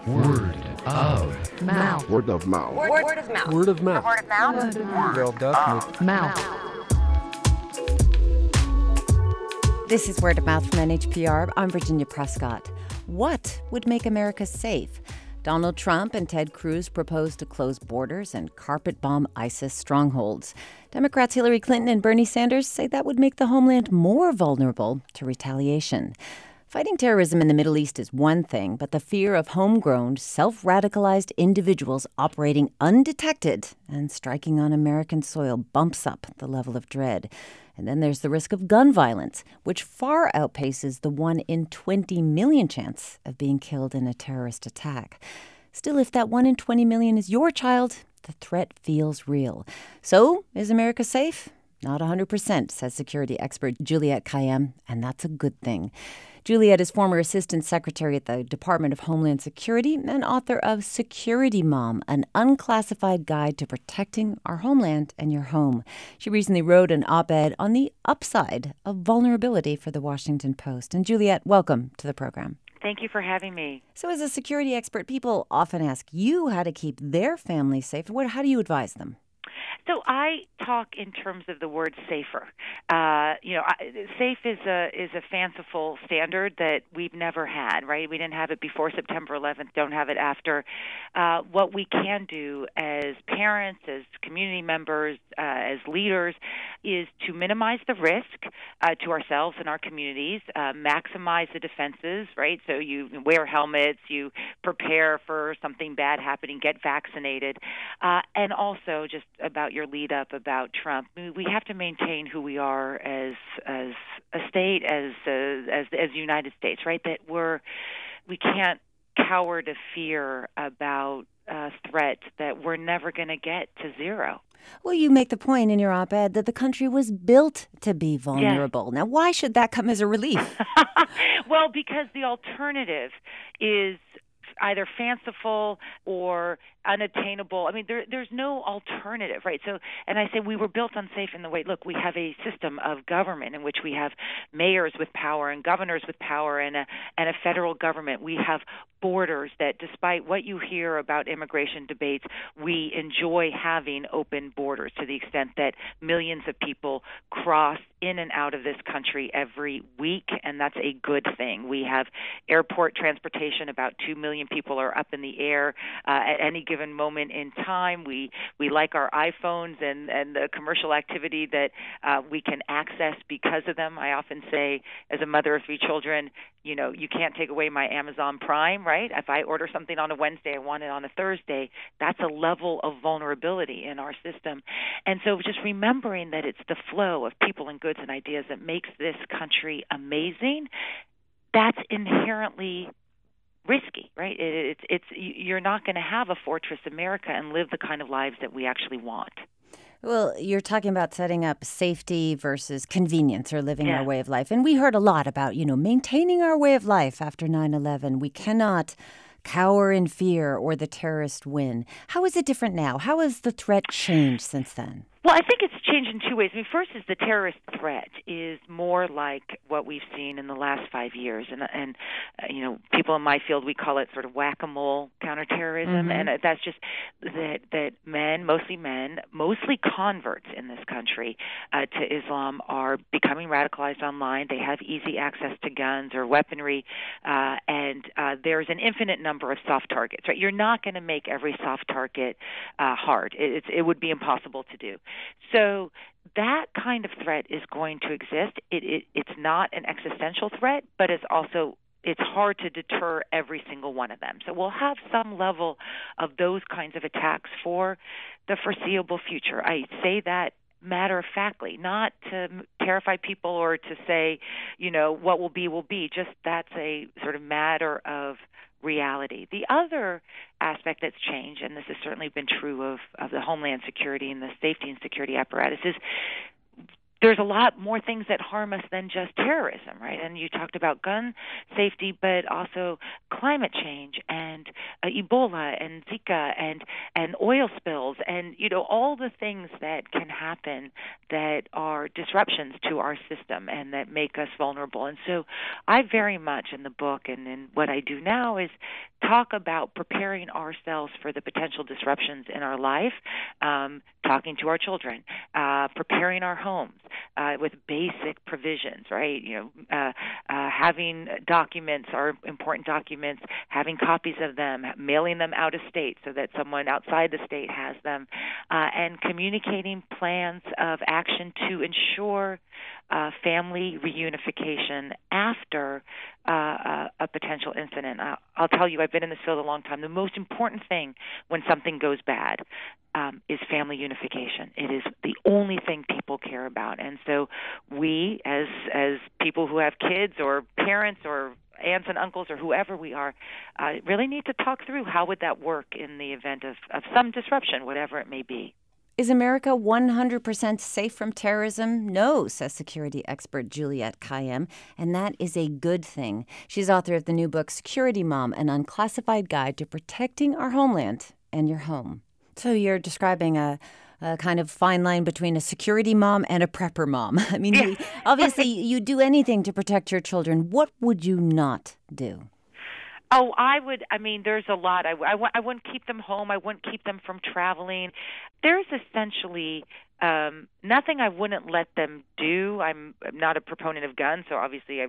Word of mouth. Word of mouth. Word of mouth. Word of mouth. Word of mouth. Word of Mouth. This is Word of Mouth from NHPR. I'm Virginia Prescott. What would make America safe? Donald Trump and Ted Cruz proposed to close borders and carpet bomb ISIS strongholds. Democrats Hillary Clinton and Bernie Sanders say that would make the homeland more vulnerable to retaliation. Fighting terrorism in the Middle East is one thing, but the fear of homegrown, self-radicalized individuals operating undetected and striking on American soil bumps up the level of dread. And then there's the risk of gun violence, which far outpaces the 1 in 20 million chance of being killed in a terrorist attack. Still, if that 1 in 20 million is your child, the threat feels real. So, is America safe? Not 100%, says security expert Juliette Kayyem, and that's a good thing. Juliette is former assistant secretary at the Department of Homeland Security and author of Security Mom, an unclassified guide to protecting our homeland and your home. She recently wrote an op-ed on the upside of vulnerability for the Washington Post. And Juliette, welcome to the program. Thank you for having me. So as a security expert, people often ask you how to keep their family safe. How do you advise them? So I talk in terms of the word safer. Safe is a fanciful standard that we've never had, right? We didn't have it before September 11th, don't have it after. What we can do as parents, as community members, as leaders, is to minimize the risk to ourselves and our communities, maximize the defenses, right? So you wear helmets, you prepare for something bad happening, get vaccinated, and also just about your lead up about Trump. We have to maintain who we are as a state, as the United States, right? That we can't cower to fear about a threat that we're never going to get to zero. Well, you make the point in your op-ed that the country was built to be vulnerable. Now, why should that come as a relief? Well, because the alternative is either fanciful or unattainable. I mean, there's no alternative, right? So, and I say we were built unsafe in the way, look, we have a system of government in which we have mayors with power and governors with power and a federal government. We have borders that, despite what you hear about immigration debates, we enjoy having open borders to the extent that millions of people cross in and out of this country every week, and that's a good thing. We have airport transportation. About 2 million people are up in the air at any given moment in time. We like our iPhones and the commercial activity that we can access because of them. I often say, as a mother of 3 children, you can't take away my Amazon Prime, right? If I order something on a Wednesday, I want it on a Thursday. That's a level of vulnerability in our system. And so just remembering that it's the flow of people and goods and ideas that makes this country amazing, that's inherently risky, right? You're not going to have a fortress America and live the kind of lives that we actually want. Well, you're talking about setting up safety versus convenience or living our way of life. And we heard a lot about, maintaining our way of life after 9/11. We cannot cower in fear or the terrorist win. How is it different now? How has the threat changed since then? Well, I think it's changed in 2 ways. I mean, first is the terrorist threat is more like what we've seen in the last 5 years. And people in my field, we call it sort of whack-a-mole counterterrorism. Mm-hmm. And that's just that men, mostly converts in this country to Islam, are becoming radicalized online. They have easy access to guns or weaponry. And there's an infinite number of soft targets, right? You're not going to make every soft target hard. It would be impossible to do. So that kind of threat is going to exist. It's not an existential threat, but it's hard to deter every single one of them. So we'll have some level of those kinds of attacks for the foreseeable future. I say that matter-of-factly, not to terrify people or to say, what will be will be. Just that's a sort of matter of reality. The other aspect that's changed, and this has certainly been true of the Homeland Security and the safety and security apparatus, is there's a lot more things that harm us than just terrorism, right? And you talked about gun safety, but also climate change and Ebola and Zika and oil spills and, all the things that can happen that are disruptions to our system and that make us vulnerable. And so I very much in the book and in what I do now is talk about preparing ourselves for the potential disruptions in our life, talking to our children, preparing our homes with basic provisions, right? Having documents, our important documents, having copies of them, mailing them out of state so that someone outside the state has them, and communicating plans of action to ensure family reunification after a potential incident. I'll tell you, I've been in this field a long time. The most important thing when something goes bad is family unification. It is the only thing people care about. And so we, as people who have kids or parents or aunts and uncles or whoever we are, really need to talk through how would that work in the event of some disruption, whatever it may be. Is America 100% safe from terrorism? No, says security expert Juliette Kayyem, and that is a good thing. She's author of the new book, Security Mom, an unclassified guide to protecting our homeland and your home. So you're describing a kind of fine line between a security mom and a prepper mom. I mean, obviously, you do anything to protect your children. What would you not do? Oh, there's a lot. I wouldn't keep them home. I wouldn't keep them from traveling. There's essentially nothing I wouldn't let them do. I'm not a proponent of guns, so obviously,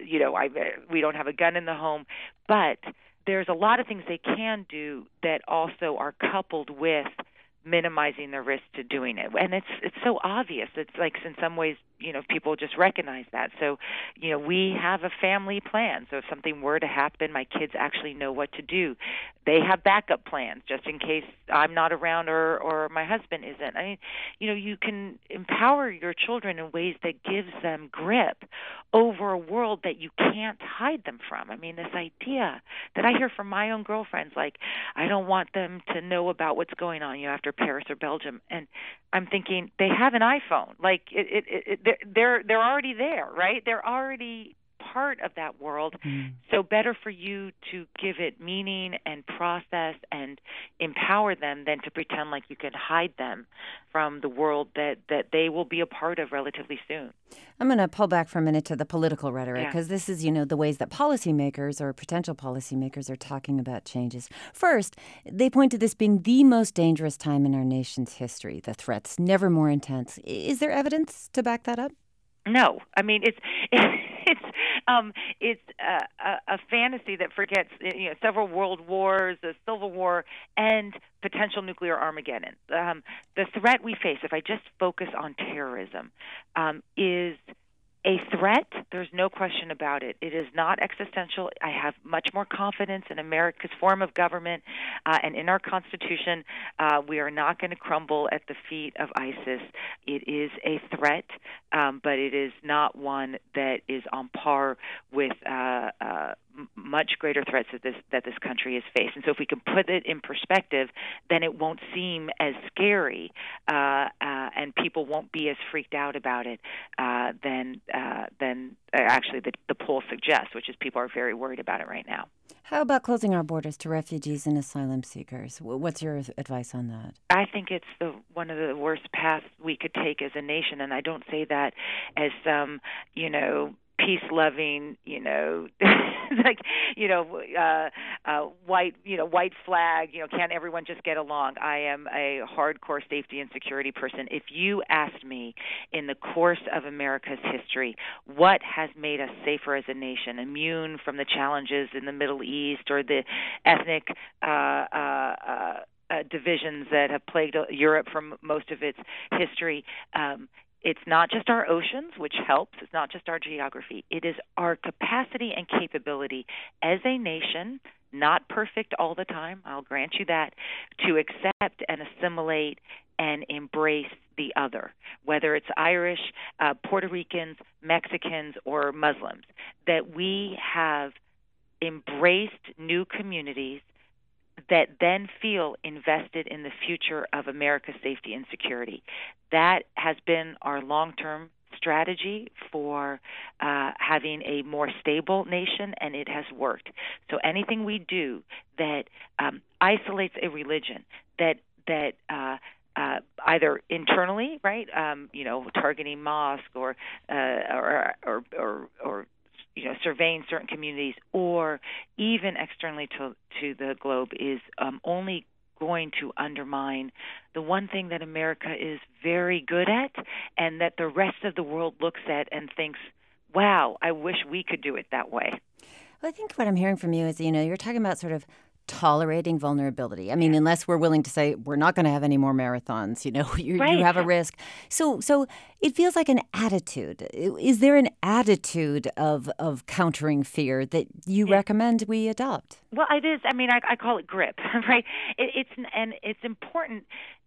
we don't have a gun in the home. But there's a lot of things they can do that also are coupled with minimizing the risk to doing it. And it's so obvious. It's like in some ways, people just recognize that. So, we have a family plan. So if something were to happen, my kids actually know what to do. They have backup plans just in case I'm not around or my husband isn't. I mean, you can empower your children in ways that gives them grip over a world that you can't hide them from. I mean, this idea that I hear from my own girlfriends, like, I don't want them to know about what's going on, after Paris or Belgium. And I'm thinking, they have an iPhone. Like, they're already there, right? They're already part of that world. So better for you to give it meaning and process and empower them than to pretend like you can hide them from the world that they will be a part of relatively soon. I'm going to pull back for a minute to the political rhetoric, because this is, the ways that policymakers or potential policymakers are talking about changes. First, they point to this being the most dangerous time in our nation's history, the threats never more intense. Is there evidence to back that up? No, I mean it's a fantasy that forgets several world wars, the Civil War, and potential nuclear Armageddon. The threat we face, if I just focus on terrorism, is a threat. There's no question about it. It is not existential. I have much more confidence in America's form of government and in our Constitution. We are not going to crumble at the feet of ISIS. It is a threat, but it is not one that is on par with much greater threats that this country has faced. And so if we can put it in perspective, then it won't seem as scary and people won't be as freaked out about it than actually the poll suggests, which is people are very worried about it right now. How about closing our borders to refugees and asylum seekers? What's your advice on that? I think it's one of the worst paths we could take as a nation, and I don't say that as some, peace-loving, white flag, can't everyone just get along? I am a hardcore safety and security person. If you asked me in the course of America's history, what has made us safer as a nation, immune from the challenges in the Middle East or the ethnic divisions that have plagued Europe for most of its history, it's not just our oceans, which helps. It's not just our geography. It is our capacity and capability as a nation, not perfect all the time, I'll grant you that, to accept and assimilate and embrace the other, whether it's Irish, Puerto Ricans, Mexicans, or Muslims, that we have embraced new communities that then feel invested in the future of America's safety and security. That has been our long-term strategy for having a more stable nation, and it has worked. So anything we do that isolates a religion, that either internally, right, targeting mosque or surveying certain communities, or even externally to the globe, is only going to undermine the one thing that America is very good at, and that the rest of the world looks at and thinks, wow, I wish we could do it that way. Well, I think what I'm hearing from you is, you're talking about sort of tolerating vulnerability. I mean, unless we're willing to say we're not going to have any more marathons, you have a risk. So it feels like an attitude. Is there an attitude of countering fear that you recommend we adopt? Well, it is. I mean, I call it grip, right? It's important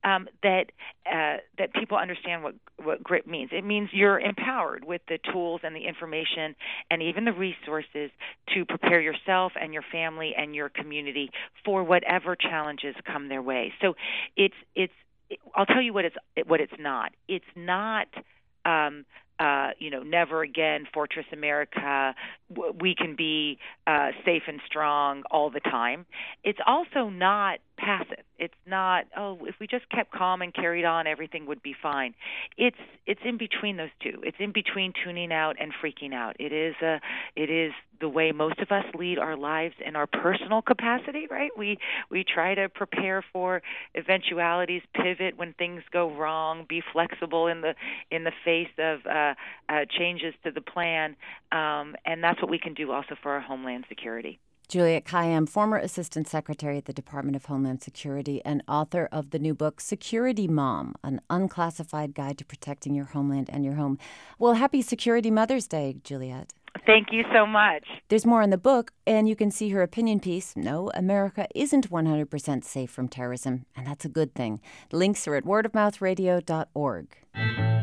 that people understand what grip means. It means you're empowered with the tools and the information and even the resources to prepare yourself and your family and your community for whatever challenges come their way. So I'll tell you what it's not. It's not never again, Fortress America, we can be safe and strong all the time. It's also not passive. It's not, if we just kept calm and carried on, everything would be fine. It's in between those two. It's in between tuning out and freaking out. It is the way most of us lead our lives in our personal capacity, right? We try to prepare for eventualities, pivot when things go wrong, be flexible in the face of changes to the plan, and that's what we can do also for our homeland security. Juliette Kayyem, former Assistant Secretary at the Department of Homeland Security and author of the new book, Security Mom, an unclassified guide to protecting your homeland and your home. Well, happy Security Mother's Day, Juliette. Thank you so much. There's more in the book, and you can see her opinion piece, No, America Isn't 100% Safe from Terrorism, and that's a good thing. Links are at wordofmouthradio.org.